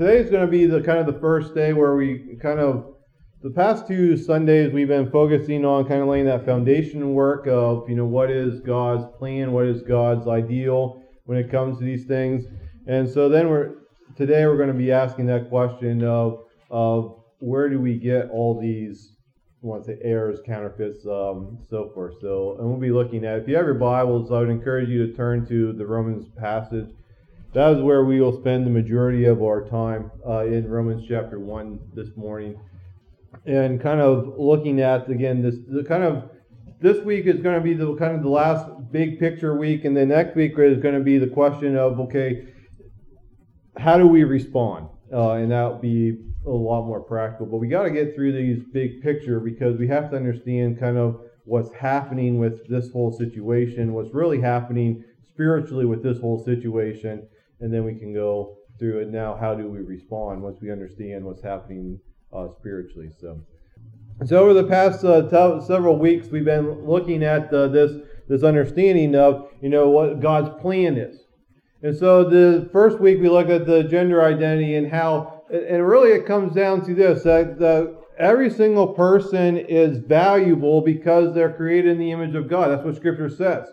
today's going to be the first day where we the past 2 Sundays we've been focusing on kind of laying that foundation work of, what is God's plan, what is God's ideal when it comes to these things. And so then today we're going to be asking that question of where do we get all these, I want to say, errors, counterfeits, so forth. So, and we'll be looking at, if you have your Bibles, I would encourage you to turn to the Romans passage. That is where we will spend the majority of our time in Romans chapter 1 this morning. And kind of looking at, again, this week is going to be the last big picture week, and the next week is going to be the question of, okay, how do we respond? And that will be a lot more practical. But we got to get through these big picture because we have to understand kind of what's happening with this whole situation, what's really happening spiritually with this whole situation, and then we can go through it. Now, how do we respond once we understand what's happening spiritually? So over the past several weeks, we've been looking at this understanding of what God's plan is. And so the first week we looked at the gender identity and how, and really it comes down to this, that every single person is valuable because they're created in the image of God. That's what Scripture says.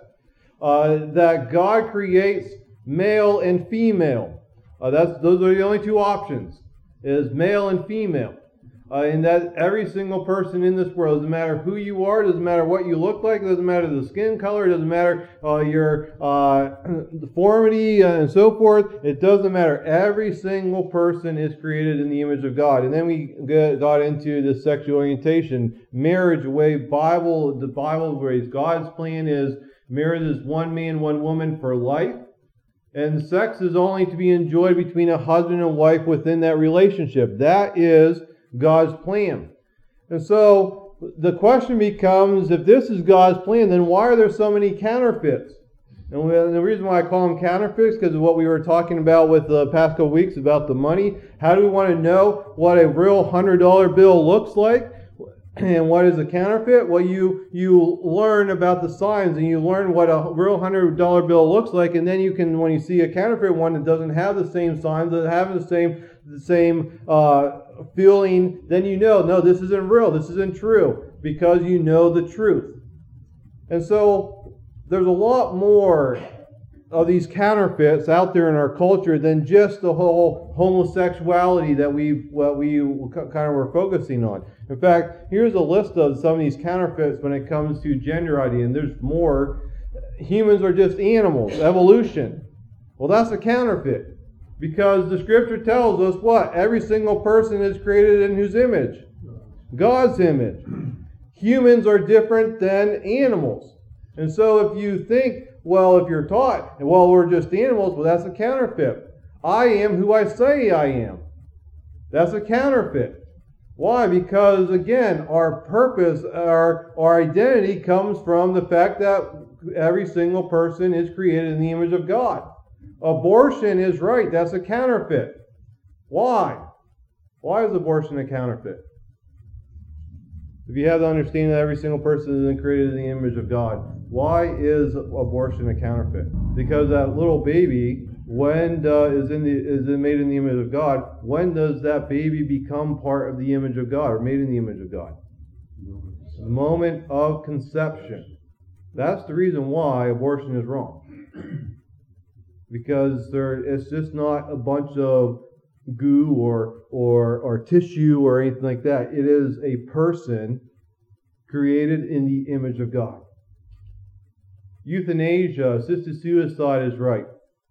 That God creates male and female. Those are the only two options, is male and female. And that every single person in this world, doesn't matter who you are, doesn't matter what you look like, doesn't matter the skin color, doesn't matter your deformity and so forth, it doesn't matter. Every single person is created in the image of God. And then we got into the sexual orientation, marriage, the way the Bible ways God's plan is marriage is one man, one woman for life. And sex is only to be enjoyed between a husband and wife within that relationship. That is God's plan. And so the question becomes, if this is God's plan, then why are there so many counterfeits? And the reason why I call them counterfeits is because of what we were talking about with the past couple weeks about the money. How do we want to know what a real $100 bill looks like? And what is a counterfeit? Well, you learn about the signs and you learn what a real $100 bill looks like, and then you can, when you see a counterfeit one that doesn't have the same signs, doesn't have the same feeling, then no, this isn't real, this isn't true, because you know the truth. And so there's a lot more of these counterfeits out there in our culture than just the whole homosexuality that we kind of were focusing on. In fact, here's a list of some of these counterfeits when it comes to gender identity, and there's more. Humans are just animals, evolution. Well, that's a counterfeit, because the Scripture tells us what? Every single person is created in whose image? God's image. Humans are different than animals. And so if you think, well, if you're taught, well, we're just animals, well, that's a counterfeit. I am who I say I am. That's a counterfeit. Why? Because, again, our purpose, our identity comes from the fact that every single person is created in the image of God. Abortion is right. That's a counterfeit. Why? Why is abortion a counterfeit? If you have the understanding that every single person is created in the image of God, why is abortion a counterfeit? Because that little baby, when is made in the image of God, when does that baby become part of the image of God or made in the image of God? The moment of conception. That's the reason why abortion is wrong. Because it's just not a bunch of goo or tissue or anything like that. It is a person created in the image of God. Euthanasia, assisted suicide is right.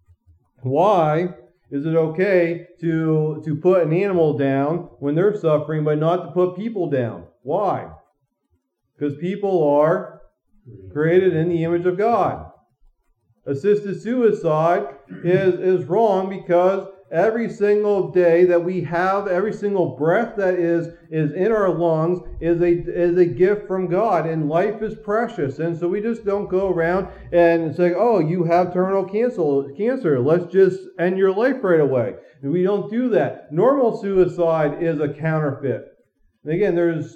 Why is it okay to put an animal down when they're suffering, but not to put people down? Why? Because people are created in the image of God. Assisted suicide is wrong because every single day that we have, every single breath that is in our lungs is a gift from God, and life is precious. And so we just don't go around and say, oh, you have terminal cancer, let's just end your life right away. And we don't do that. Normal suicide is a counterfeit. And again, there's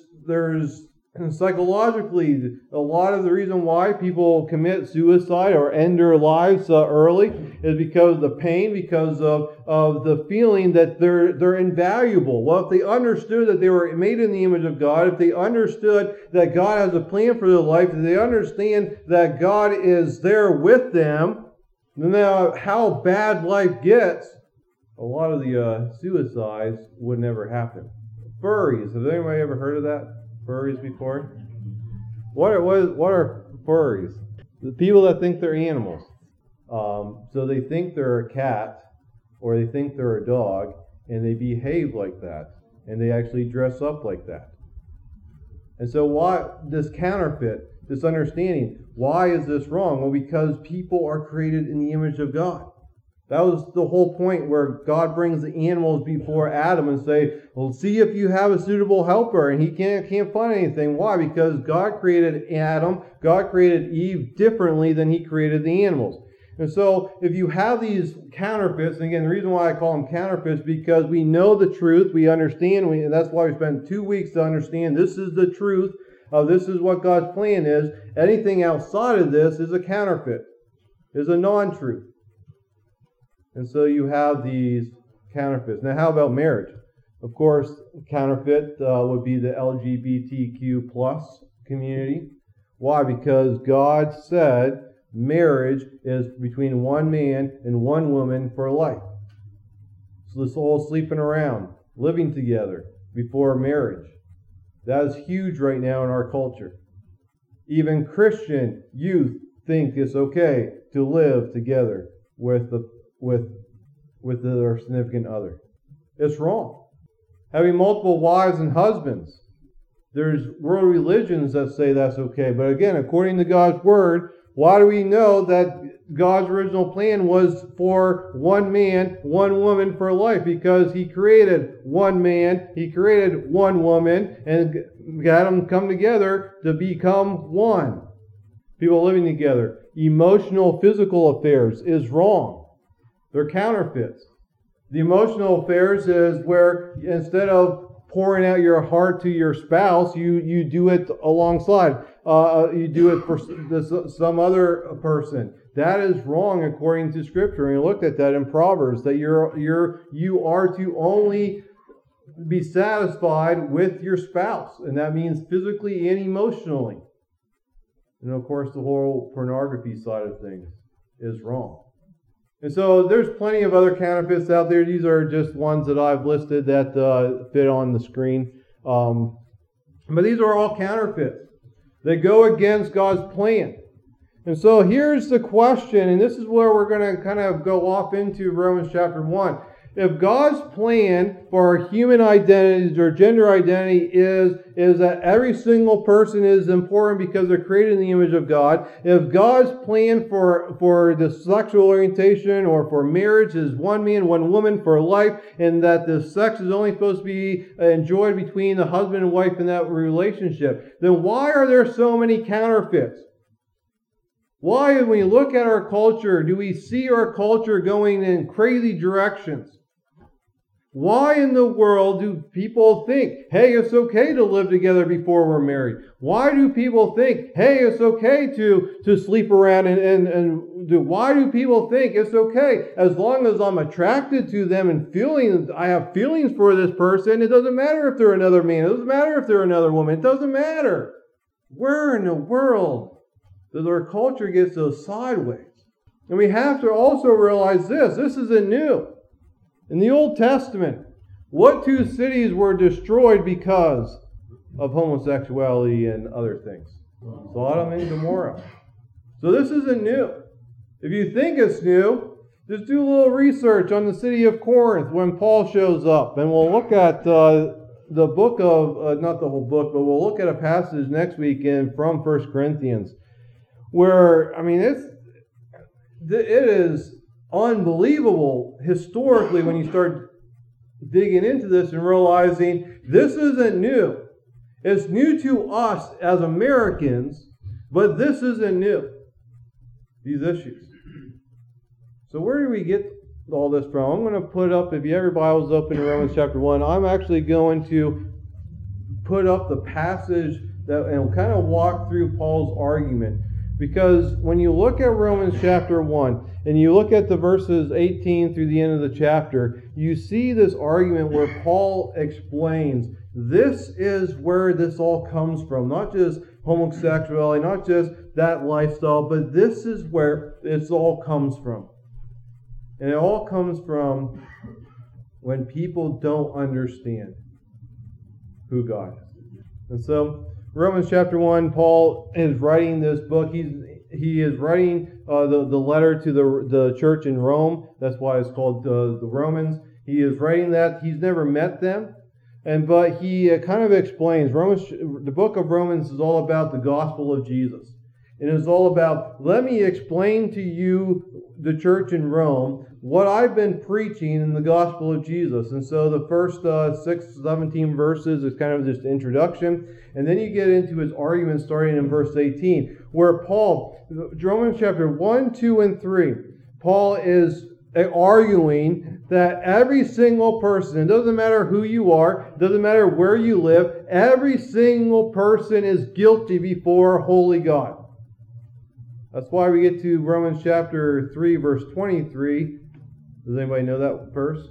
psychologically, a lot of the reason why people commit suicide or end their lives early is because of the pain, because of the feeling that they're invaluable. Well, if they understood that they were made in the image of God, if they understood that God has a plan for their life, if they understand that God is there with them, no matter how bad life gets, a lot of the suicides would never happen. Furries. Has anybody ever heard of that? Furries before? What are furries? The people that think they're animals. So they think they're a cat or they think they're a dog and they behave like that and they actually dress up like that. And so why this counterfeit, this understanding, why is this wrong? Well, because people are created in the image of God. That was the whole point where God brings the animals before Adam and say, well, see if you have a suitable helper. And he can't find anything. Why? Because God created Adam, God created Eve differently than he created the animals. And so if you have these counterfeits, and again, the reason why I call them counterfeits, because we know the truth, we understand, and that's why we spent 2 weeks to understand this is the truth, this is what God's plan is. Anything outside of this is a counterfeit, is a non-truth. And so you have these counterfeits. Now, how about marriage? Of course, counterfeit would be the LGBTQ plus community. Why? Because God said marriage is between one man and one woman for life. So this whole sleeping around, living together before marriage, that is huge right now in our culture. Even Christian youth think it's okay to live together with their significant other. It's wrong. Having multiple wives and husbands. There's world religions that say that's okay. But again, according to God's Word, why do we know that God's original plan was for one man, one woman for life? Because He created one man, He created one woman, and got them come together to become one. People living together. Emotional, physical affairs is wrong. They're counterfeits. The emotional affairs is where instead of pouring out your heart to your spouse, you do it alongside. You do it for some other person. That is wrong according to Scripture. And we looked at that in Proverbs, that you are to only be satisfied with your spouse. And that means physically and emotionally. And of course, the whole pornography side of things is wrong. And so there's plenty of other counterfeits out there. These are just ones that I've listed that fit on the screen. But these are all counterfeits. They go against God's plan. And so here's the question, and this is where we're going to kind of go off into Romans chapter 1. If God's plan for our human identities or gender identity is that every single person is important because they're created in the image of God, if God's plan for the sexual orientation or for marriage is one man, one woman for life, and that the sex is only supposed to be enjoyed between the husband and wife in that relationship, then why are there so many counterfeits? Why, when you look at our culture, do we see our culture going in crazy directions? Why in the world do people think, hey, it's okay to live together before we're married? Why do people think, hey, it's okay to sleep around why do people think it's okay as long as I'm attracted to them and I have feelings for this person? It doesn't matter if they're another man. It doesn't matter if they're another woman. It doesn't matter. Where in the world does our culture get so sideways? And we have to also realize this isn't new. In the Old Testament, what two cities were destroyed because of homosexuality and other things? Sodom and Gomorrah. So this isn't new. If you think it's new, just do a little research on the city of Corinth when Paul shows up. And we'll look at the book of, not the whole book, but we'll look at a passage next week from 1 Corinthians. Where, it is unbelievable historically when you start digging into this and realizing this isn't new. It's new to us as Americans, but this isn't new. These issues. So where do we get all this from? I'm going to put up, if you have your Bibles open in Romans chapter 1, I'm actually going to put up the passage and kind of walk through Paul's argument. Because when you look at Romans chapter 1, and you look at the verses 18 through the end of the chapter, you see this argument where Paul explains this is where this all comes from. Not just homosexuality, not just that lifestyle, but this is where it all comes from. And it all comes from when people don't understand who God is. And so, Romans chapter 1, Paul is writing this book. He is writing the letter to the church in Rome. That's why it's called the Romans. He is writing that. He's never met them. But he kind of explains, the book of Romans is all about the gospel of Jesus. And it's all about, let me explain to you, the church in Rome, what I've been preaching in the gospel of Jesus. And so the first 17 verses is kind of just introduction. And then you get into his argument starting in verse 18, where Paul, Romans chapter 1, 2, and 3, Paul is arguing that every single person, it doesn't matter who you are, it doesn't matter where you live, every single person is guilty before a holy God. That's why we get to Romans chapter 3, verse 23. Does anybody know that verse?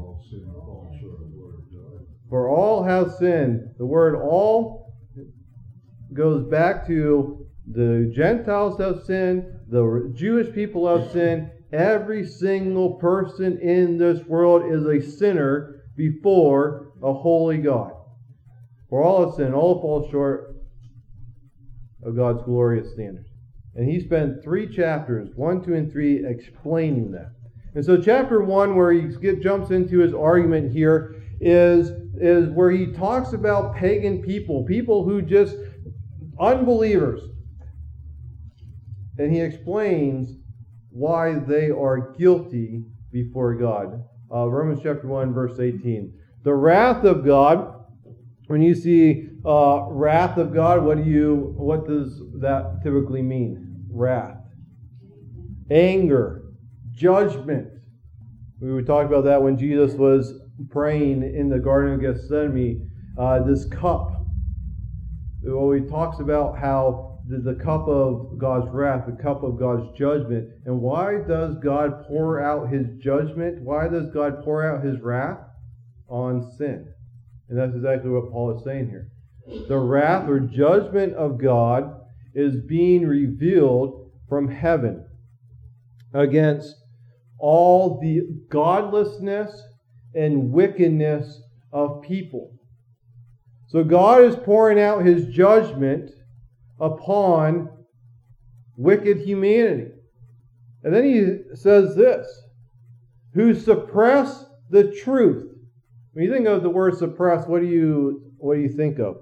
For all have sinned. The word all goes back to the Gentiles have sinned, the Jewish people have sinned. Every single person in this world is a sinner before a holy God. For all have sinned, all fall short of God's glorious standards. And he spent 3 chapters, 1, 2, and 3, explaining that. And so chapter 1, where he jumps into his argument here, is where he talks about pagan people who just, unbelievers. And he explains why they are guilty before God. Romans chapter 1, verse 18. The wrath of God, when you see wrath of God, what does that typically mean? Wrath. Anger. Judgment. We would talk about that when Jesus was praying in the Garden of Gethsemane. This cup. Well, he talks about how the cup of God's wrath, the cup of God's judgment. And why does God pour out his judgment? Why does God pour out his wrath? On sin. And that's exactly what Paul is saying here. The wrath or judgment of God is being revealed from heaven against all the godlessness and wickedness of people. So God is pouring out his judgment upon wicked humanity. And then he says this, who suppress the truth. When you think of the word suppress, what do you think of?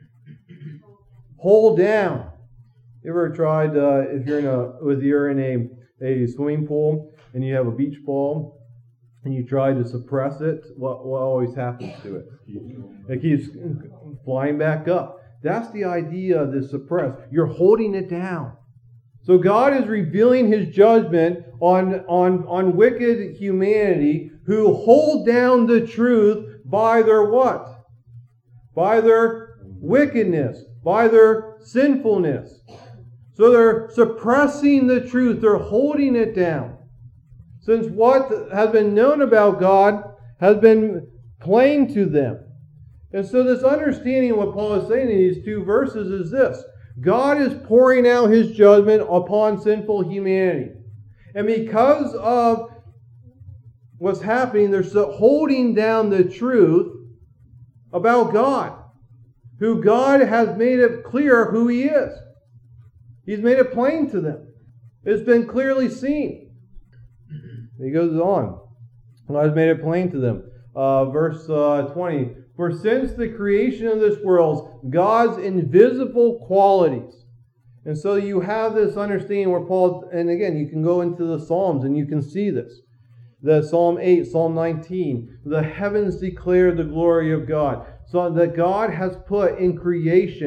Hold down. You ever tried, if you're in a swimming pool and you have a beach ball and you try to suppress it, what always happens to it? It keeps flying back up. That's the idea of this suppress. You're holding it down. So God is revealing his judgment on wicked humanity who hold down the truth by their what? By their wickedness, by their sinfulness. So they're suppressing the truth. They're holding it down. Since what has been known about God has been plain to them. And so this understanding of what Paul is saying in these 2 verses is this. God is pouring out his judgment upon sinful humanity. And because of what's happening, they're holding down the truth about God. Who God has made it clear who he is. He's made it plain to them. It's been clearly seen. He goes on. God has made it plain to them. Verse 20. For since the creation of this world, God's invisible qualities. And so you have this understanding where Paul, and again, you can go into the Psalms and you can see this. The Psalm 8, Psalm 19. The heavens declare the glory of God. So that God has put in creation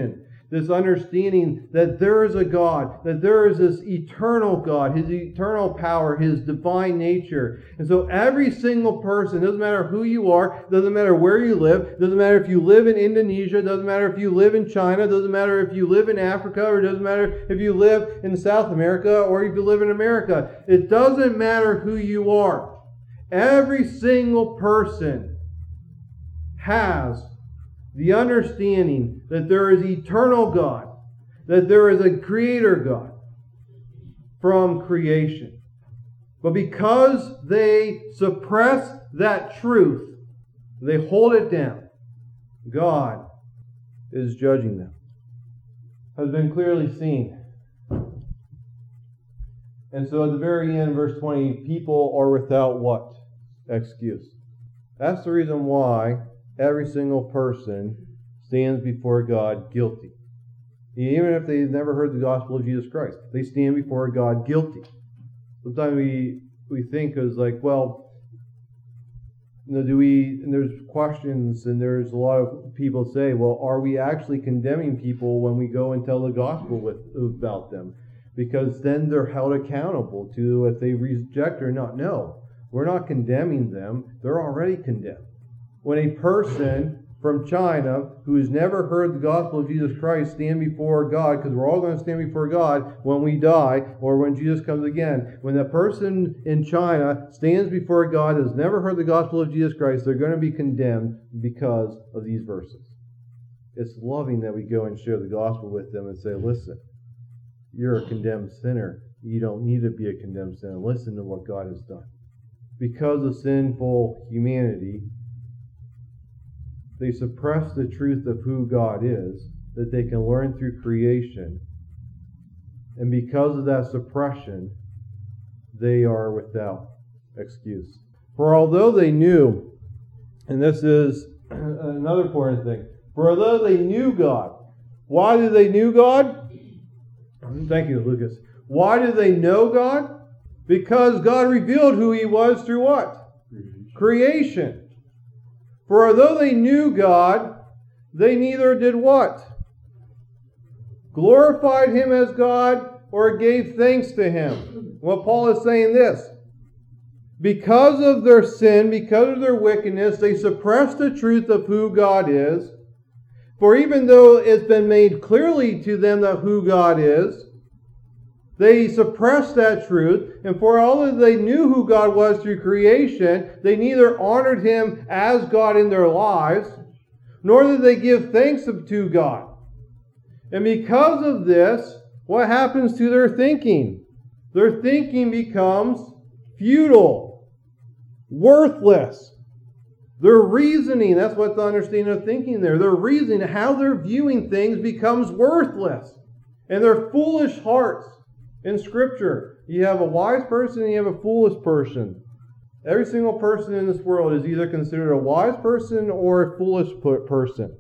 This understanding that there is a God, that there is this eternal God, His eternal power, His divine nature. And so every single person, doesn't matter who you are, doesn't matter where you live, doesn't matter if you live in Indonesia, doesn't matter if you live in China, doesn't matter if you live in Africa, or doesn't matter if you live in South America, or if you live in America. It doesn't matter who you are. Every single person has the understanding that there is eternal God, that there is a creator God from creation. But because they suppress that truth, they hold it down, God is judging them. Has been clearly seen. And so at the very end, verse 20, people are without what? Excuse. That's the reason why every single person stands before God guilty. Even if they've never heard the gospel of Jesus Christ, they stand before God guilty. Sometimes we think as like, well, and there's questions, and there's a lot of people say, well, are we actually condemning people when we go and tell the gospel about them? Because then they're held accountable to if they reject or not. No, we're not condemning them. They're already condemned. When a person from China who has never heard the gospel of Jesus Christ stand before God, because we're all going to stand before God when we die or when Jesus comes again. When that person in China stands before God has never heard the gospel of Jesus Christ, they're going to be condemned because of these verses. It's loving that we go and share the gospel with them and say, listen, you're a condemned sinner. You don't need to be a condemned sinner. Listen to what God has done. Because of sinful humanity, they suppress the truth of who God is, that they can learn through creation. And because of that suppression, they are without excuse. For although they knew, and this is another important thing, for although they knew God, why did they knew God? Thank you, Lucas. Why did they know God? Because God revealed who He was through what? Creation. For although they knew God, they neither did what? Glorified Him as God or gave thanks to Him. Well, Paul is saying this. Because of their sin, because of their wickedness, they suppress the truth of who God is. For even though it's been made clearly to them that who God is, they suppressed that truth, and for all that they knew who God was through creation, they neither honored Him as God in their lives, nor did they give thanks to God. And because of this, what happens to their thinking? Their thinking becomes futile, worthless. Their reasoning, that's what the understanding of thinking there. Their reasoning, how they're viewing things becomes worthless. And their foolish hearts. In Scripture, you have a wise person and you have a foolish person. Every single person in this world is either considered a wise person or a foolish person.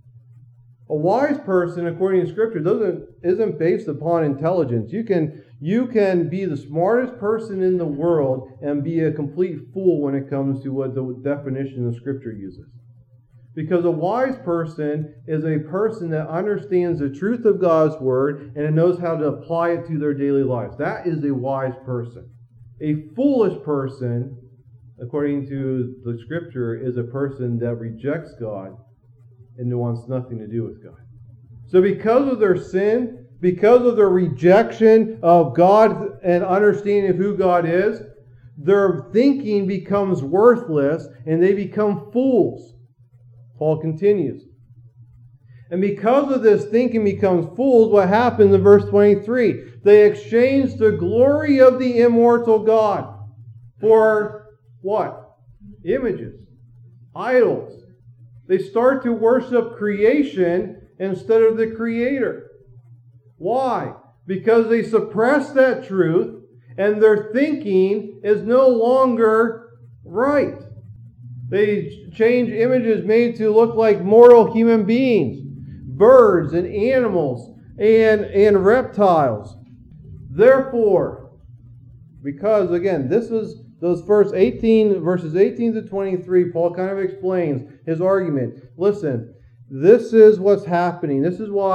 A wise person, according to Scripture, isn't based upon intelligence. You can be the smartest person in the world and be a complete fool when it comes to what the definition of Scripture uses. Because a wise person is a person that understands the truth of God's Word and knows how to apply it to their daily lives. That is a wise person. A foolish person, according to the Scripture, is a person that rejects God and wants nothing to do with God. So because of their sin, because of their rejection of God and understanding of who God is, their thinking becomes worthless and they become fools. Paul continues. And because of this thinking becomes fools, what happens in verse 23? They exchange the glory of the immortal God for what? Images. Idols. They start to worship creation instead of the Creator. Why? Because they suppress that truth and their thinking is no longer right. They change images made to look like mortal human beings, birds and animals and reptiles. Therefore, because again, this is those verses 18 to 23, Paul kind of explains his argument. Listen, this is what's happening. This is why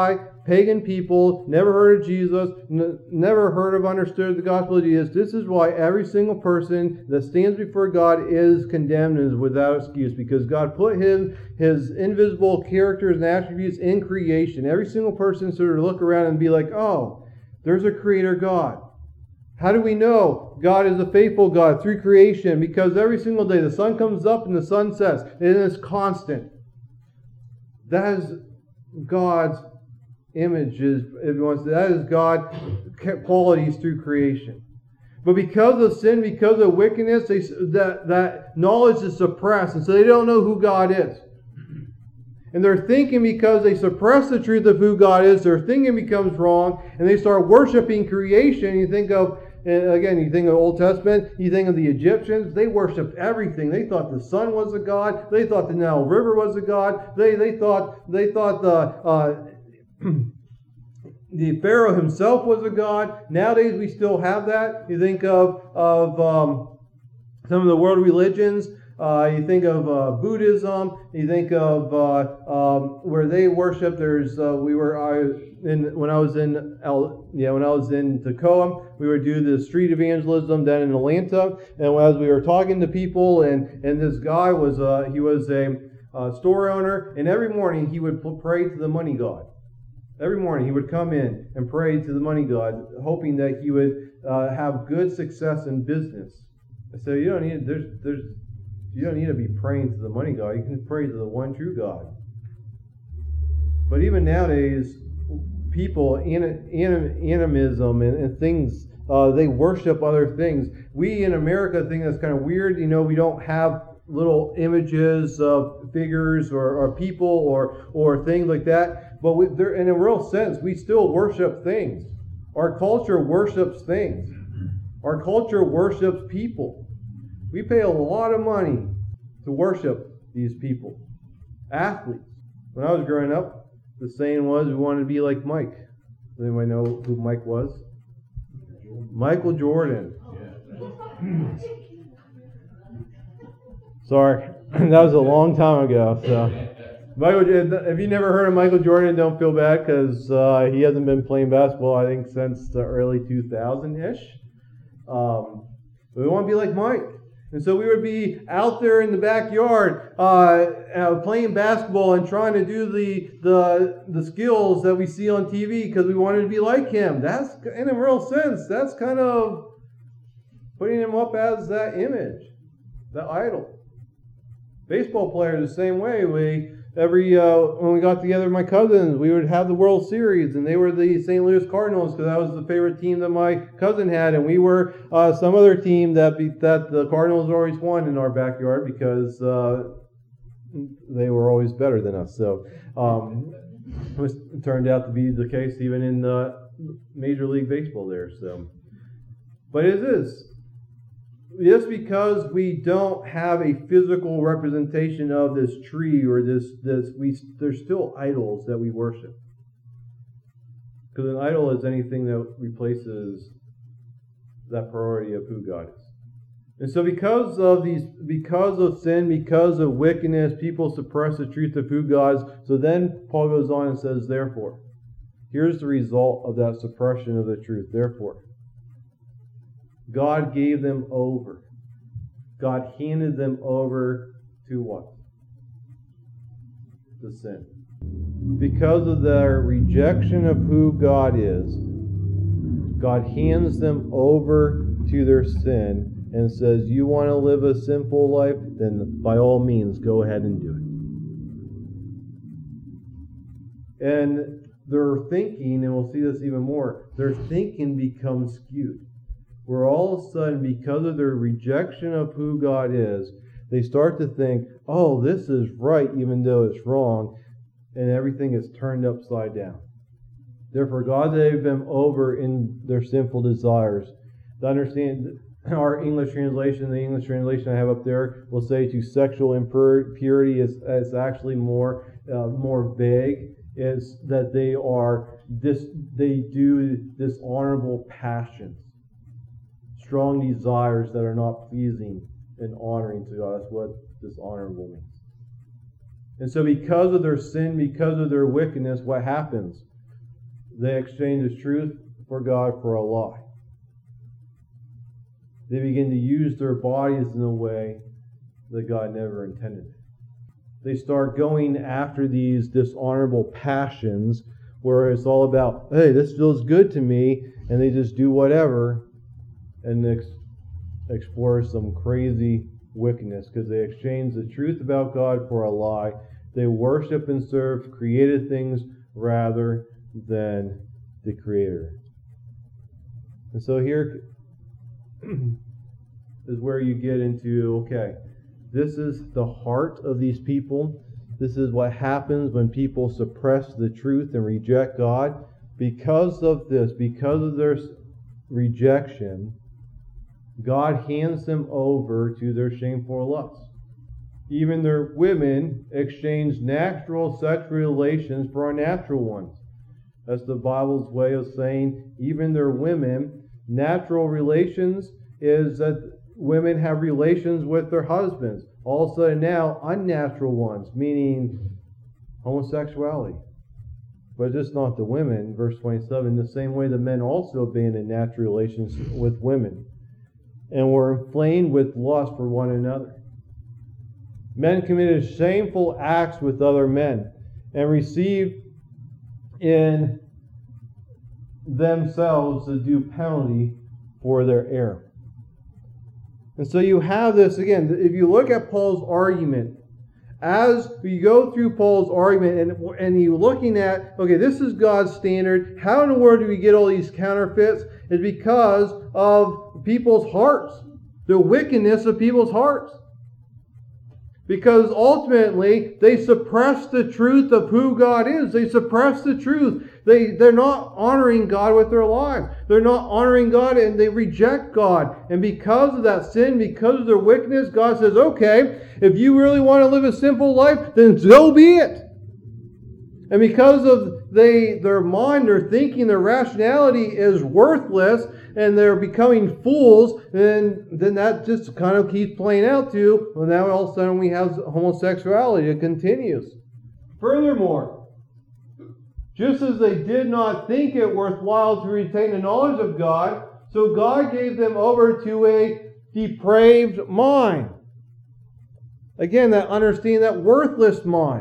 pagan people, never heard of Jesus, never heard of, understood the gospel of Jesus. This is why every single person that stands before God is condemned and is without excuse, because God put his invisible characters and attributes in creation. Every single person sort of look around and be like, oh, there's a creator God. How do we know God is a faithful God? Through creation. Because every single day the sun comes up and the sun sets. And it's constant. That is God's images. That is God's qualities through creation. But because of sin, because of wickedness, that knowledge is suppressed. And so they don't know who God is. And they're thinking, because they suppress the truth of who God is, their thinking becomes wrong, and they start worshiping creation. You think of, again, you think of Old Testament, you think of the Egyptians, they worshipped everything. They thought the sun was a god, they thought the Nile River was a god, they thought the Pharaoh himself was a god. Nowadays we still have that. You think of some of the world religions. You think of Buddhism. You think of where they worship. When I was in Tacoma, we would do the street evangelism down in Atlanta. And as we were talking to people, and this guy was a store owner, and every morning he would pray to the money god. Every morning he would come in and pray to the money god, hoping that he would have good success in business. So you don't need You don't need to be praying to the money god. You can pray to the one true God. But even nowadays, people, animism and things, they worship other things. We in America think that's kind of weird. We don't have little images of figures or people or things like that. But in a real sense, we still worship things. Our culture worships things. Our culture worships people. We pay a lot of money to worship these people. Athletes. When I was growing up, the saying was we wanted to be like Mike. Does anybody know who Mike was? Michael Jordan. Sorry, that was a long time ago. So, if you never heard of Michael Jordan, don't feel bad, because he hasn't been playing basketball, I think, since the early 2000-ish. But we want to be like Mike. And so we would be out there in the backyard playing basketball and trying to do the skills that we see on TV because we wanted to be like him. That's, in a real sense, that's kind of putting him up as that image, that idol. Baseball players the same way. When we got together with my cousins, we would have the World Series, and they were the St. Louis Cardinals because that was the favorite team that my cousin had, and we were some other team that the Cardinals always won in our backyard because they were always better than us. So it turned out to be the case even in Major League Baseball there. So, but it is. Just because we don't have a physical representation of this tree or there's still idols that we worship. Because an idol is anything that replaces that priority of who God is. And so because of sin, because of wickedness, people suppress the truth of who God is. So then Paul goes on and says, therefore, here's the result of that suppression of the truth. Therefore, God gave them over. God handed them over to what? To sin. Because of their rejection of who God is, God hands them over to their sin and says, you want to live a sinful life? Then by all means, go ahead and do it. And their thinking, and we'll see this even more, their thinking becomes skewed. Where all of a sudden, because of their rejection of who God is, they start to think, oh, this is right even though it's wrong, and everything is turned upside down. Therefore, God gave them over in their sinful desires. To understand, our English translation, the English translation I have up there, will say to sexual impurity is actually more vague. Is that they do dishonorable passions. Strong desires that are not pleasing and honoring to God. That's what dishonorable means. And so because of their sin, because of their wickedness, what happens? they exchange the truth for God for a lie. They begin to use their bodies in a way that God never intended. They start going after these dishonorable passions where it's all about, hey, this feels good to me, and they just do whatever and explore some crazy wickedness because they exchange the truth about God for a lie. They worship and serve created things rather than the Creator. And so here is where you get into, okay, this is the heart of these people. This is what happens when people suppress the truth and reject God. Because of this, because of their rejection, God hands them over to their shameful lusts. Even their women exchange natural sexual relations for unnatural ones. That's the Bible's way of saying even their women, natural relations is that women have relations with their husbands. All of a sudden now, unnatural ones, meaning homosexuality. But just not the women, verse 27, the same way the men also abandoned natural relations with women and were inflamed with lust for one another. Men committed shameful acts with other men and received in themselves the due penalty for their error. And so you have this, again, if you look at Paul's argument, as you go through Paul's argument and you're looking at, okay, this is God's standard. How in the world do we get all these counterfeits? It's because of people's hearts, the wickedness of people's hearts. Because ultimately, they suppress the truth of who God is. They suppress the truth. They're not honoring God with their lives. They're not honoring God and they reject God. And because of that sin, because of their wickedness, God says, okay, if you really want to live a simple life, then so be it. And because of their mind, their thinking, their rationality is worthless, and they're becoming fools, then that just kind of keeps playing out to, well, now all of a sudden we have homosexuality. It continues. Furthermore, just as they did not think it worthwhile to retain the knowledge of God, so God gave them over to a depraved mind. Again, that understanding, that worthless mind.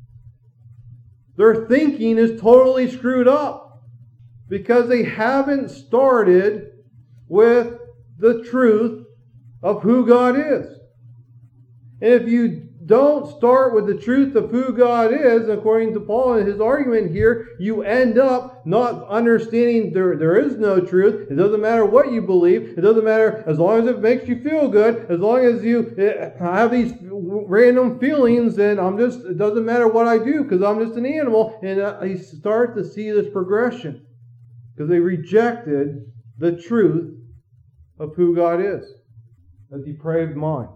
Their thinking is totally screwed up because they haven't started with the truth of who God is. And if you don't start with the truth of who God is, according to Paul and his argument here, you end up not understanding there is no truth. It doesn't matter what you believe. It doesn't matter as long as it makes you feel good. As long as you have these random feelings, and it doesn't matter what I do because I'm just an animal. And I start to see this progression because they rejected the truth of who God is. A depraved mind.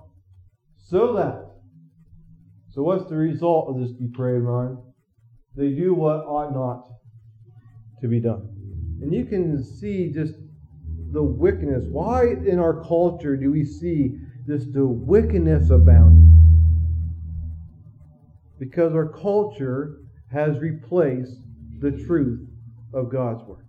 So what's the result of this depraved mind? They do what ought not to be done. And you can see just the wickedness. Why in our culture do we see the wickedness abounding? Because our culture has replaced the truth of God's Word.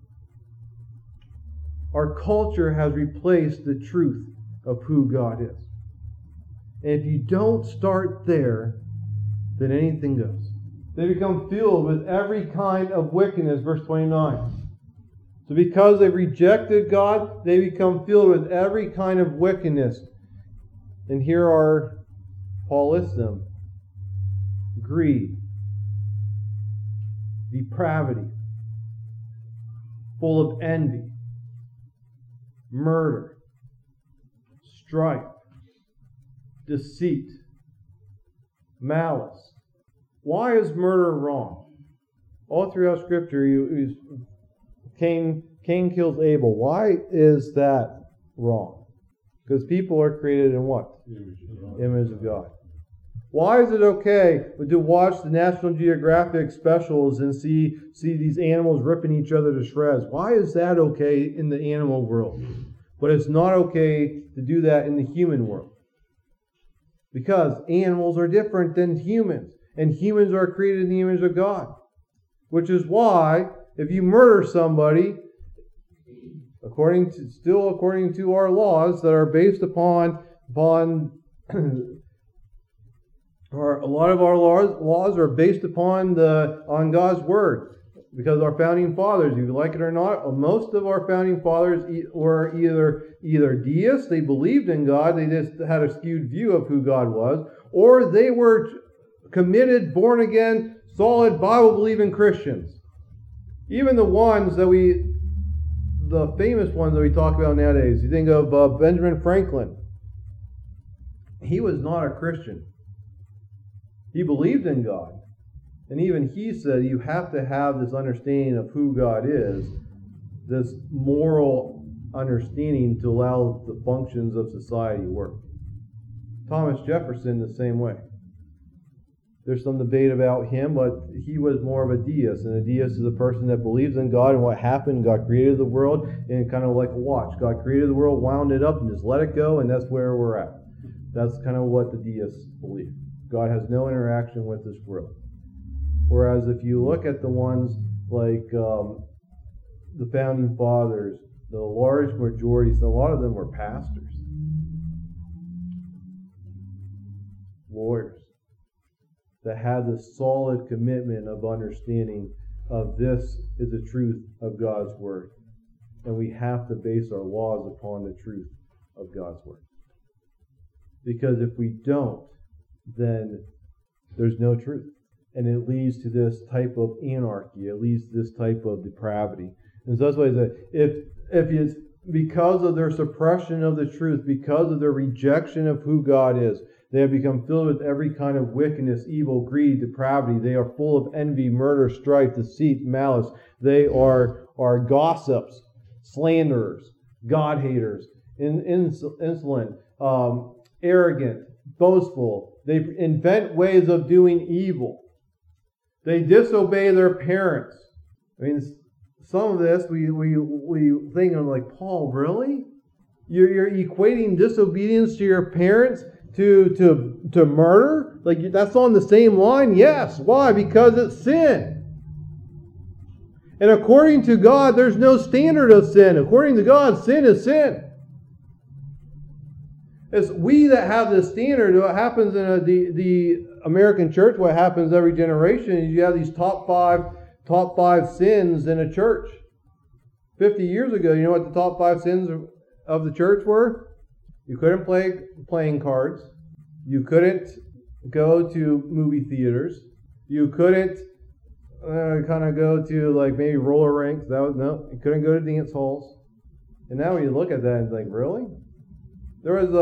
Our culture has replaced the truth of who God is. And if you don't start there, then anything goes. They become filled with every kind of wickedness, verse 29. So because they rejected God, they become filled with every kind of wickedness. And here Paul lists them. Greed, depravity, full of envy, murder, strife, deceit, malice. Why is murder wrong? All throughout Scripture, Cain kills Abel. Why is that wrong? Because people are created in what? Image of God. Why is it okay to watch the National Geographic specials and see these animals ripping each other to shreds? Why is that okay in the animal world? But it's not okay to do that in the human world. Because animals are different than humans. And humans are created in the image of God. Which is why If you murder somebody, according to our laws that are based upon a lot of our laws are based upon God's word. Because our founding fathers, if you like it or not, most of our founding fathers were either deists, they believed in God, they just had a skewed view of who God was, or they were committed, born again, solid Bible-believing Christians. Even the famous ones that we talk about nowadays. You think of Benjamin Franklin. He was not a Christian. He believed in God. And even he said you have to have this understanding of who God is, this moral understanding to allow the functions of society to work. Thomas Jefferson the same way. There's some debate about him, but he was more of a deist. And a deist is a person that believes in God and what happened. God created the world, and kind of like a watch. God created the world, wound it up, and just let it go, and that's where we're at. That's kind of what the deists believe. God has no interaction with this world. Whereas if you look at the ones like the founding fathers, the large majorities, a lot of them were pastors, lawyers, that had this solid commitment of understanding of this is the truth of God's Word. And we have to base our laws upon the truth of God's Word. Because if we don't, then there's no truth. And it leads to this type of anarchy. It leads to this type of depravity. And so that's why I said, if it's because of their suppression of the truth, because of their rejection of who God is, they have become filled with every kind of wickedness, evil, greed, depravity. They are full of envy, murder, strife, deceit, malice. They are gossips, slanderers, God-haters, insolent, arrogant, boastful. They invent ways of doing evil. They disobey their parents. I mean, some of this we think of like, Paul, really? You're equating disobedience to your parents to murder? Like, that's on the same line? Yes. Why? Because it's sin. And according to God, there's no standard of sin. According to God, sin is sin. It's we that have this standard. What happens in the American church, what happens every generation, is you have these top five sins in a church. 50 years ago, you know what the top 5 sins of the church were? You couldn't play playing cards. You couldn't go to movie theaters. You couldn't kind of go to like maybe roller rinks. You couldn't go to dance halls. And now when you look at that, it's like, really? There was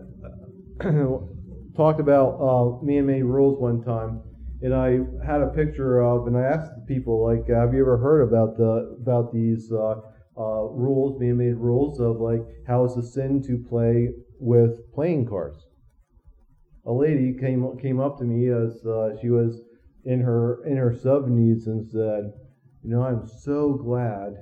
talked about man-made rules one time, and I had a picture of, and I asked the people, like, have you ever heard about these rules, man-made rules of like how it's a sin to play with playing cards? A lady came up to me as she was in her 70s and said, I'm so glad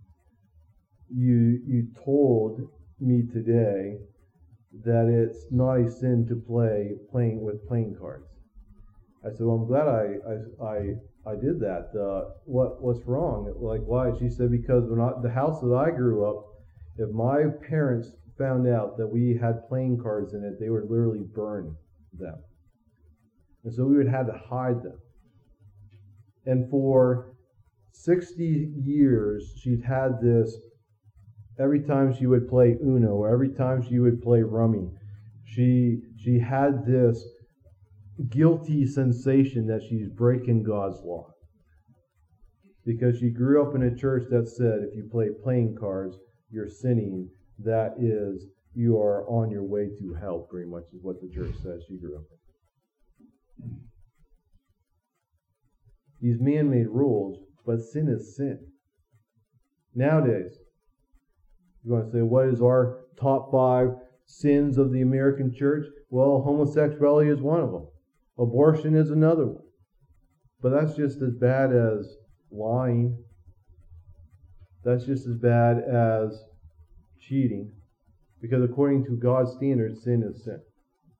you told me today that it's not a sin to playing with playing cards. I said, well, I'm glad I did that. What's wrong? Like, why? She said, because the house that I grew up, if my parents found out that we had playing cards in it, they would literally burn them. And so we would have to hide them. And for 60 years, she'd had this. Every time she would play Uno, or every time she would play Rummy, she had this guilty sensation that she's breaking God's law. Because she grew up in a church that said if you play playing cards, you're sinning. That is, you are on your way to hell, pretty much is what the church says she grew up in. These man-made rules, but sin is sin. Nowadays, you want to say, what is our top 5 sins of the American church? Well, homosexuality is one of them. Abortion is another one. But that's just as bad as lying. That's just as bad as cheating. Because according to God's standards, sin is sin.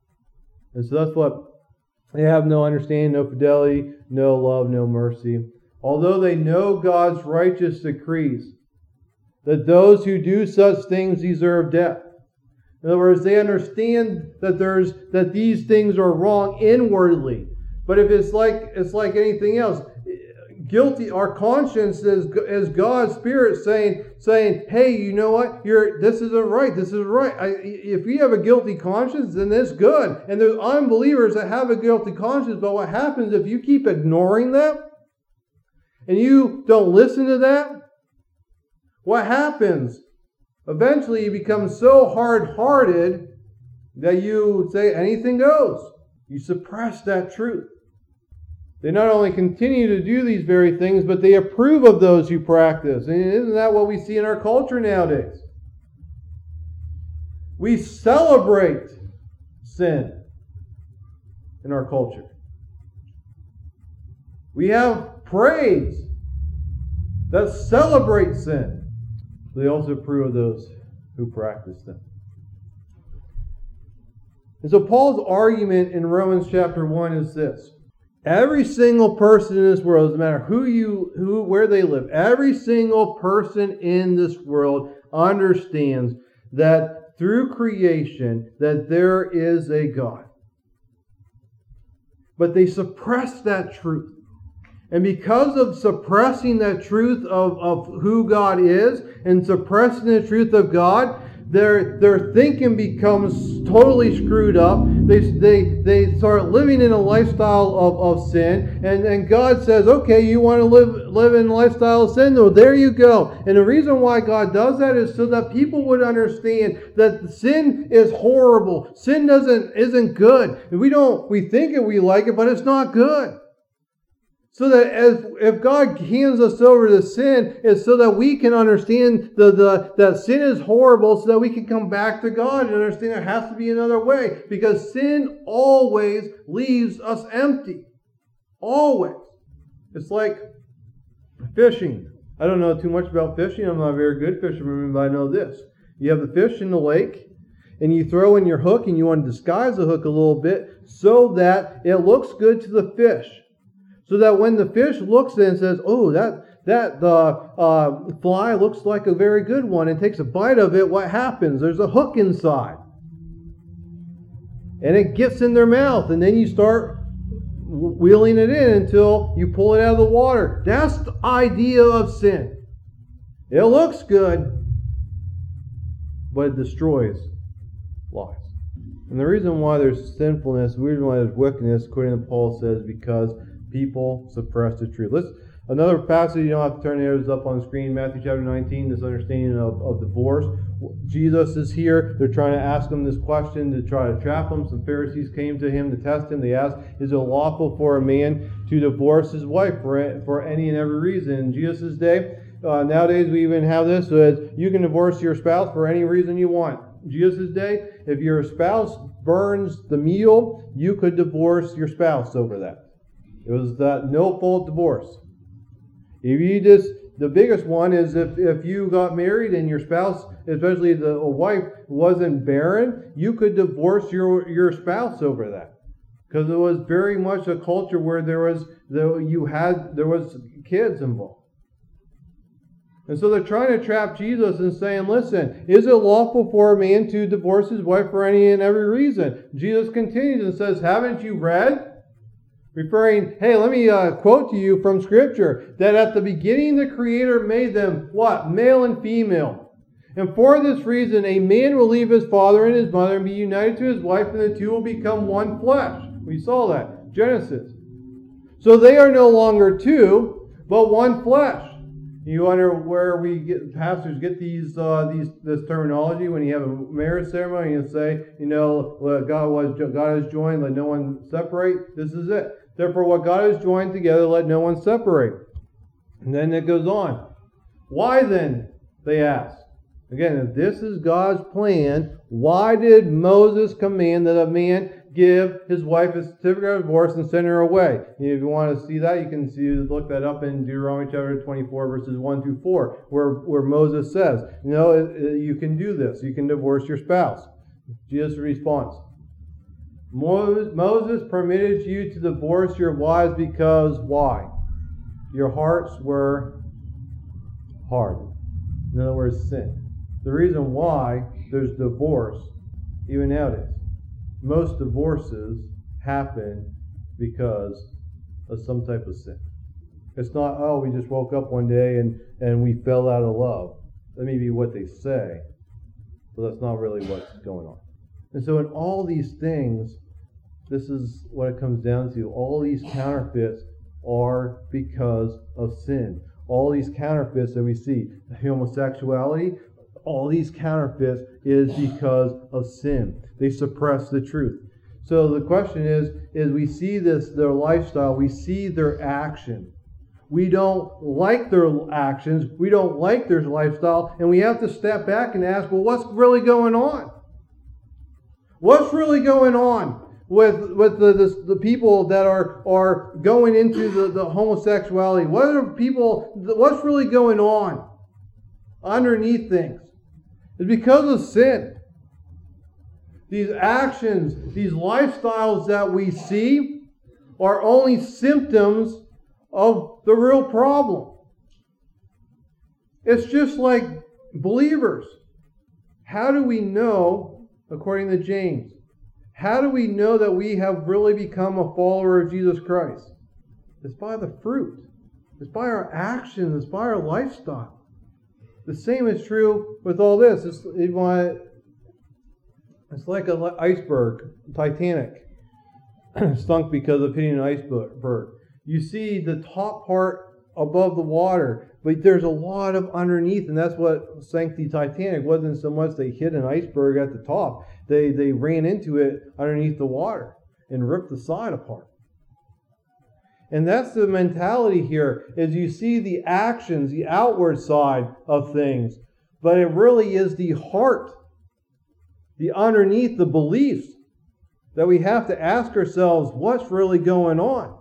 And so that's what they have: no understanding, no fidelity, no love, no mercy. although they know God's righteous decrees, that those who do such things deserve death. In other words, they understand that these things are wrong inwardly. But if it's like anything else, guilty, our conscience is God's Spirit saying, hey, you know what? This isn't right. This is right. If you have a guilty conscience, then it's good. And there's unbelievers that have a guilty conscience. But what happens if you keep ignoring that and you don't listen to that? What happens? Eventually you become so hard-hearted that you say anything goes. You suppress that truth. They not only continue to do these very things, but they approve of those who practice. And isn't that what we see in our culture nowadays? We celebrate sin in our culture. We have praise that celebrates sin. They also approve of those who practice them. And so Paul's argument in Romans chapter 1 is this. Every single person in this world, doesn't matter where they live, every single person in this world understands that through creation that there is a God. But they suppress that truth. And because of suppressing that truth of who God is and suppressing the truth of God, their thinking becomes totally screwed up. They start living in a lifestyle of sin. And God says, okay, you want to live in a lifestyle of sin? Well, there you go. And the reason why God does that is so that people would understand that sin is horrible. Sin isn't good. We think we like it, but it's not good. So that if God hands us over to sin, it's so that we can understand that sin is horrible, so that we can come back to God and understand there has to be another way. Because sin always leaves us empty. Always. It's like fishing. I don't know too much about fishing. I'm not a very good fisherman, but I know this. You have the fish in the lake, and you throw in your hook, and you want to disguise the hook a little bit so that it looks good to the fish. So that when the fish looks in and says, oh, that fly looks like a very good one, and takes a bite of it, what happens? There's a hook inside. And it gets in their mouth, and then you start wheeling it in until you pull it out of the water. That's the idea of sin. It looks good, but it destroys lives. And the reason why there's sinfulness, the reason why there's wickedness, according to Paul says, because people suppress the truth. Another passage, you don't have to turn there, is up on the screen, Matthew chapter 19, this understanding of divorce. Jesus is here. They're trying to ask him this question to try to trap him. Some Pharisees came to him to test him. They asked, is it lawful for a man to divorce his wife for any and every reason? In Jesus' day, nowadays we even have this, so you can divorce your spouse for any reason you want. In Jesus' day, if your spouse burns the meal, you could divorce your spouse over that. It was that no-fault divorce. The biggest one is if you got married and your spouse, especially a wife, wasn't barren, you could divorce your spouse over that. Because it was very much a culture where there was kids involved. And so they're trying to trap Jesus and saying, listen, is it lawful for a man to divorce his wife for any and every reason? Jesus continues and says, haven't you read? Referring, hey, let me quote to you from Scripture, that at the beginning the Creator made them, what? Male and female. And for this reason, a man will leave his father and his mother and be united to his wife, and the two will become one flesh. We saw that. Genesis. So they are no longer two, but one flesh. You wonder where pastors get this terminology when you have a marriage ceremony and say, what God has joined, let no one separate. This is it. Therefore, what God has joined together, let no one separate. And then it goes on. Why then, they ask. Again, if this is God's plan, why did Moses command that a man give his wife a certificate of divorce and send her away? If you want to see that, you can look that up in Deuteronomy chapter 24, verses 1 through 4, where Moses says, you can do this. You can divorce your spouse. Jesus' response. Moses permitted you to divorce your wives because why? Your hearts were hard. In other words, sin. The reason why there's divorce, even nowadays, most divorces happen because of some type of sin. It's not, oh, we just woke up one day and we fell out of love. That may be what they say, but that's not really what's going on. And so in all these things, this is what it comes down to. All these counterfeits are because of sin. All these counterfeits that we see, homosexuality, all these counterfeits is because of sin. They suppress the truth. So the question is we see their lifestyle, we see their action. We don't like their actions, we don't like their lifestyle, and we have to step back and ask, well, what's really going on? What's really going on with the people that are going into the homosexuality? What's really going on underneath things? It's because of sin. These actions, these lifestyles that we see are only symptoms of the real problem. It's just like believers. How do we know, according to James, how do we know that we have really become a follower of Jesus Christ? It's by the fruit. It's by our actions. It's by our lifestyle. The same is true with all this. It's like an iceberg, Titanic, sunk because of hitting an iceberg. You see the top part above the water, but there's a lot of underneath, and that's what sank the Titanic. It wasn't so much they hit an iceberg at the top. They ran into it underneath the water and ripped the side apart. And that's the mentality here, is you see the actions, the outward side of things, but it really is the heart, the underneath, the beliefs that we have to ask ourselves, what's really going on?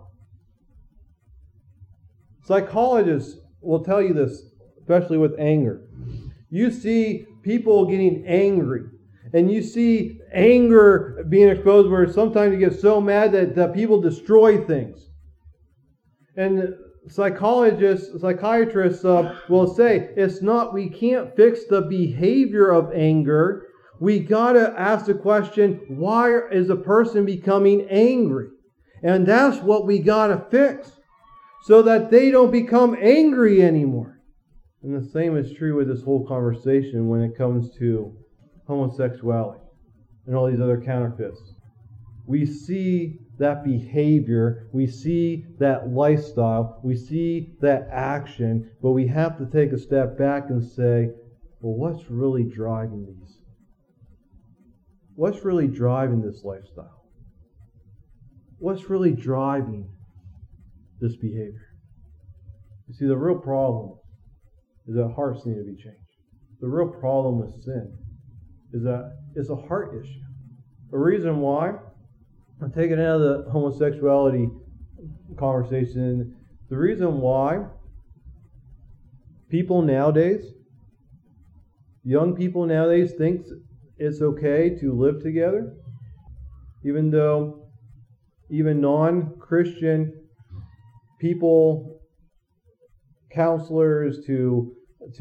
Psychologists will tell you this, especially with anger. You see people getting angry, and you see anger being exposed where sometimes you get so mad that people destroy things. And psychiatrists will say, we can't fix the behavior of anger. We got to ask the question, why is a person becoming angry? And that's what we got to fix, so that they don't become angry anymore. And the same is true with this whole conversation when it comes to homosexuality and all these other counterfeits. We see that behavior, we see that lifestyle, we see that action, but we have to take a step back and say, well, what's really driving these? What's really driving this lifestyle? What's really driving this behavior? You see, the real problem is that hearts need to be changed. The real problem with sin is that it's a heart issue. The reason why, I'm taking it out of the homosexuality conversation, the reason why people nowadays, young people nowadays, think it's okay to live together, even though even non-Christian people, counselors to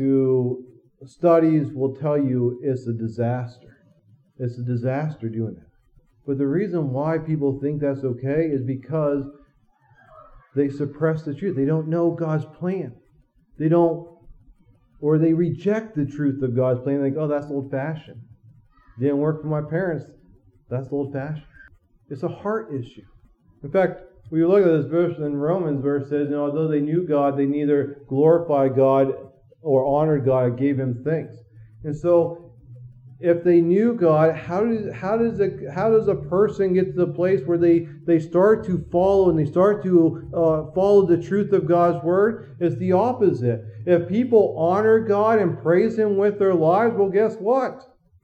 studies will tell you it's a disaster. It's a disaster doing that. But the reason why people think that's okay is because they suppress the truth. They don't know God's plan. They reject the truth of God's plan. They think, oh, that's old-fashioned. Didn't work for my parents. That's old-fashioned. It's a heart issue. In fact, we look at this verse in Romans where it says, although they knew God, they neither glorified God or honored God or gave Him thanks. And so, if they knew God, how does a person get to the place where they start to follow and they start to follow the truth of God's Word? It's the opposite. If people honor God and praise Him with their lives, well, guess what?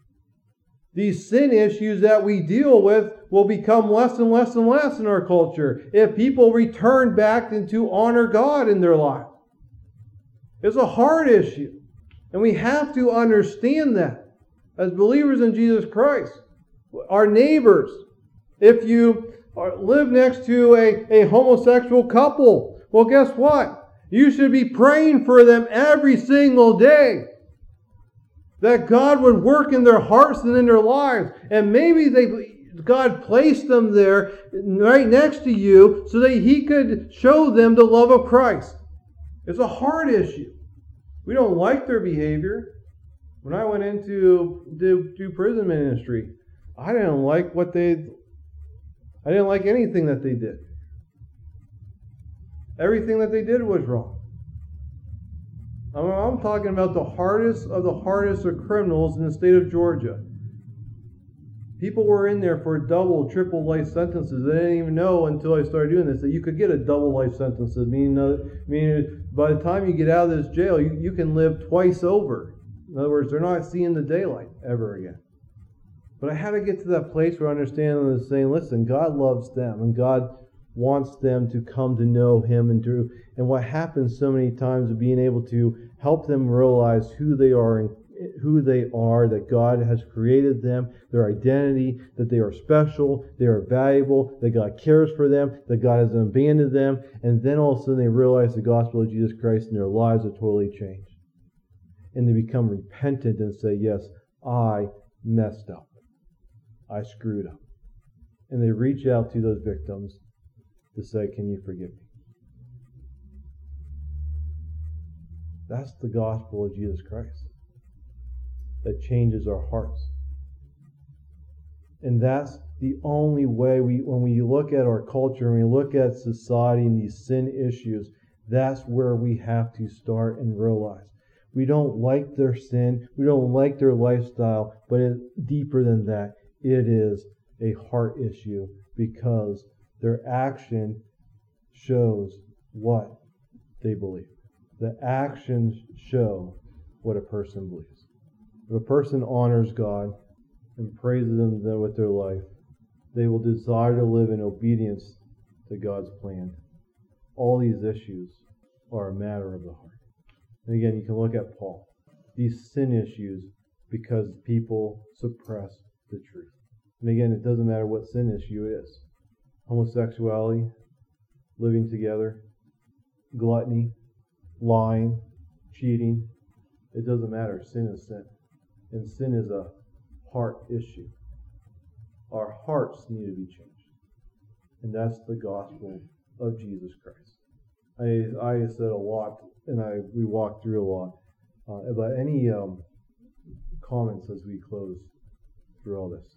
These sin issues that we deal with will become less and less and less in our culture if people return back to honor God in their life. It's a heart issue. And we have to understand that as believers in Jesus Christ. Our neighbors, if you live next to a homosexual couple, well, guess what? You should be praying for them every single day. That God would work in their hearts and in their lives. And maybe God placed them there right next to you so that He could show them the love of Christ. It's a hard issue. We don't like their behavior. When I went into do prison ministry, I didn't like anything that they did. Everything that they did was wrong. I'm talking about the hardest of criminals in the state of Georgia. People were in there for double, triple life sentences. They didn't even know until I started doing this that you could get a double life sentence. Meaning by the time you get out of this jail, you can live twice over. In other words, they're not seeing the daylight ever again. But I had to get to that place where I understand and saying, listen, God loves them and God wants them to come to know Him and what happens so many times of being able to help them realize who they are, that God has created them, their identity, that they are special, they are valuable, that God cares for them, that God hasn't abandoned them, and then all of a sudden they realize the gospel of Jesus Christ and their lives are totally changed. And they become repentant and say, yes, I messed up. I screwed up. And they reach out to those victims to say, can you forgive me? That's the gospel of Jesus Christ that changes our hearts. And that's the only way when we look at our culture and we look at society and these sin issues, that's where we have to start and realize. We don't like their sin, we don't like their lifestyle, but it's deeper than that. It is a heart issue because their action shows what they believe. The actions show what a person believes. If a person honors God and praises Him with their life, they will desire to live in obedience to God's plan. All these issues are a matter of the heart. And again, you can look at Paul. These sin issues because people suppress the truth. And again, it doesn't matter what sin issue it is. Homosexuality, living together, gluttony, lying, cheating. It doesn't matter. Sin is sin. And sin is a heart issue. Our hearts need to be changed. And that's the gospel of Jesus Christ. I said a lot, and we walked through a lot. About any comments as we close through all this?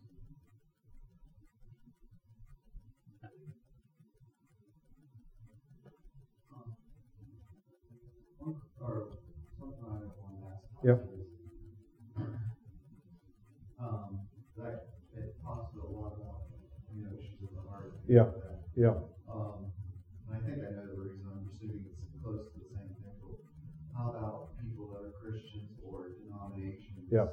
Or something I want to ask. Yep. That it talks a lot about issues of the heart. Yeah. Yeah. And I think I know the reason I'm assuming it's close to the same thing. But how about people that are Christians or denominations? Yeah.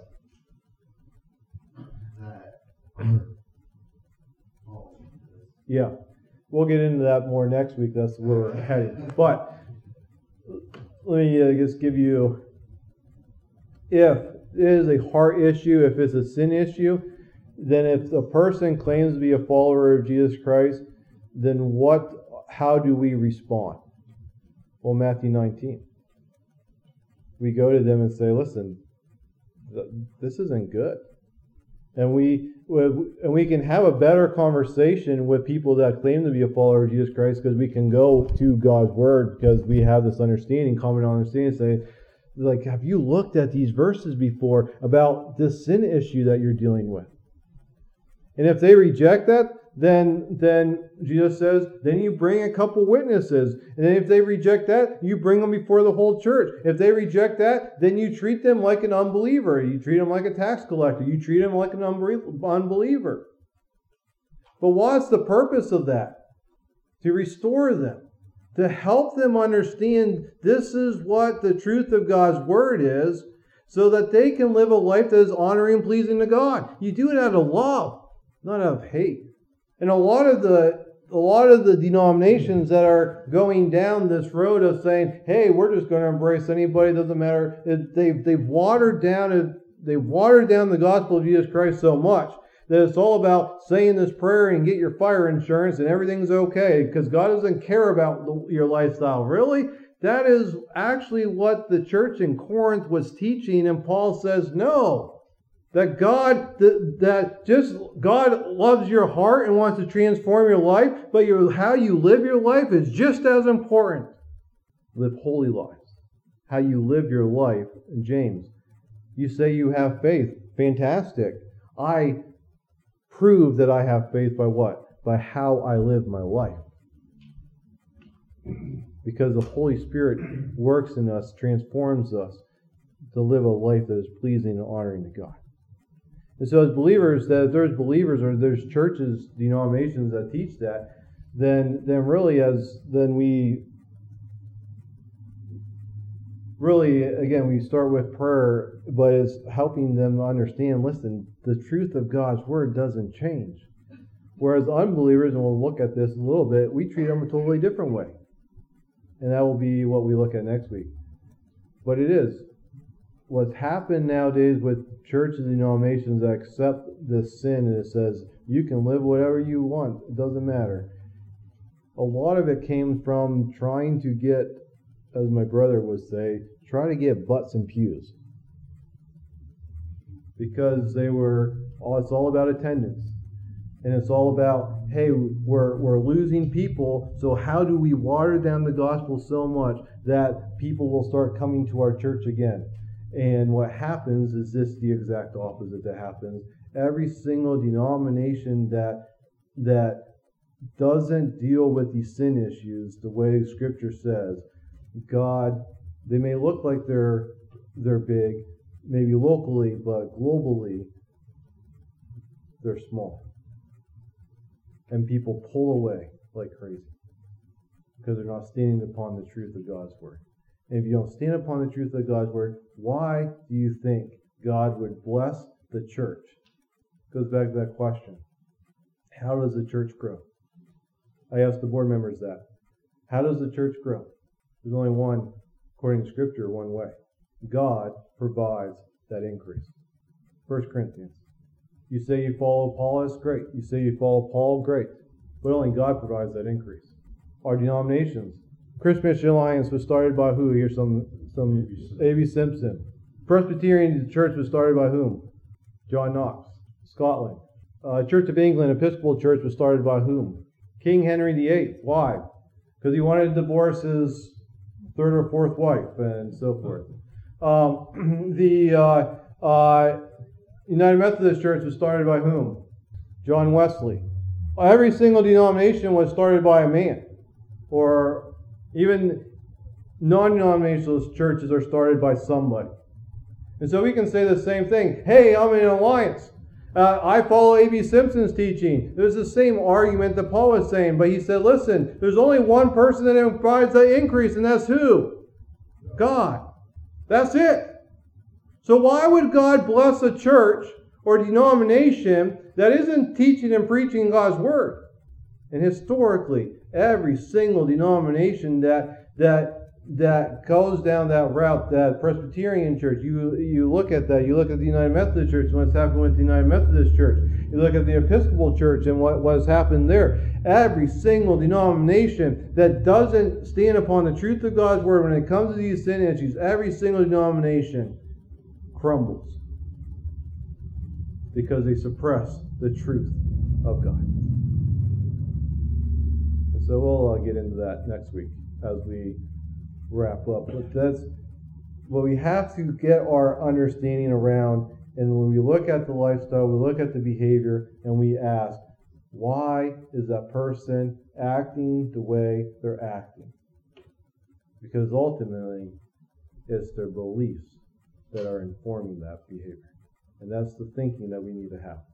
That are falling into this. Yeah. We'll get into that more next week. That's where we're headed. But let me just give you, if it is a heart issue, if it's a sin issue, then if a person claims to be a follower of Jesus Christ, then how do we respond? Well, Matthew 19. We go to them and say, listen, this isn't good. And we can have a better conversation with people that claim to be a follower of Jesus Christ because we can go to God's Word because we have this understanding, common understanding, say, like, have you looked at these verses before about this sin issue that you're dealing with? And if they reject that, then Jesus says, then you bring a couple witnesses. And then if they reject that, you bring them before the whole church. If they reject that, then you treat them like an unbeliever. You treat them like a tax collector. You treat them like an unbeliever. But what's the purpose of that? To restore them. To help them understand this is what the truth of God's Word is, so that they can live a life that is honoring and pleasing to God. You do it out of love, not out of hate. And a lot of the denominations that are going down this road of saying, "Hey, we're just going to embrace anybody. It doesn't matter." They've watered down the gospel of Jesus Christ so much that it's all about saying this prayer and get your fire insurance and everything's okay because God doesn't care about your lifestyle. Really, That is actually what the church in Corinth was teaching, and Paul says, no. That God loves your heart and wants to transform your life, but how you live your life is just as important. Live holy lives. How you live your life. And James, you say you have faith. Fantastic. I prove that I have faith by what? By how I live my life. Because the Holy Spirit works in us, transforms us to live a life that is pleasing and honoring to God. And so as believers, that if there's believers or there's churches, denominations that teach that, then we start with prayer, but it's helping them understand, listen, the truth of God's Word doesn't change. Whereas unbelievers, and we'll look at this a little bit, we treat them a totally different way. And that will be what we look at next week. But it is. What's happened nowadays with churches and denominations that accept this sin, and it says, you can live whatever you want, it doesn't matter. A lot of it came from trying to get, as my brother would say, try to get butts and pews. Because it's all about attendance. And it's all about, hey, we're losing people, so how do we water down the gospel so much that people will start coming to our church again? And what happens is the exact opposite that happens. Every single denomination that doesn't deal with these sin issues the way Scripture says, they may look like they're big, maybe locally, but globally, they're small. And people pull away like crazy because they're not standing upon the truth of God's Word. And if you don't stand upon the truth of God's Word, why do you think God would bless the church? It goes back to that question. How does the church grow? I asked the board members that. How does the church grow? There's only one, according to Scripture, one way. God provides that increase. 1 Corinthians. You say you follow Apollos, great. You say you follow Paul, great. But only God provides that increase. Our denominations. Christmas Alliance was started by who? Here's some A.B. Simpson. Presbyterian Church was started by whom? John Knox, Scotland. Church of England Episcopal Church was started by whom? King Henry VIII. Why? Because he wanted to divorce his third or fourth wife and so forth. United Methodist Church was started by whom? John Wesley. Every single denomination was started by a man. Or even non-denominational churches are started by somebody. And so we can say the same thing. Hey, I'm in an alliance. I follow A.B. Simpson's teaching. It was the same argument that Paul was saying, but he said, listen, there's only one person that provides the increase, and that's who? God. That's it. So why would God bless a church or denomination that isn't teaching and preaching God's Word? And historically, every single denomination that goes down that route, that Presbyterian Church, you look at that, you look at the United Methodist Church and what's happened with the United Methodist Church, you look at the Episcopal Church and what has happened there. Every single denomination that doesn't stand upon the truth of God's Word when it comes to these sin issues, every single denomination crumbles because they suppress the truth of God. And so we'll get into that next week as we wrap up. But that's what we have to get our understanding around. And when we look at the lifestyle, we look at the behavior, and we ask, why is that person acting the way they're acting? Because ultimately, it's their beliefs that are informing that behavior. And that's the thinking that we need to have.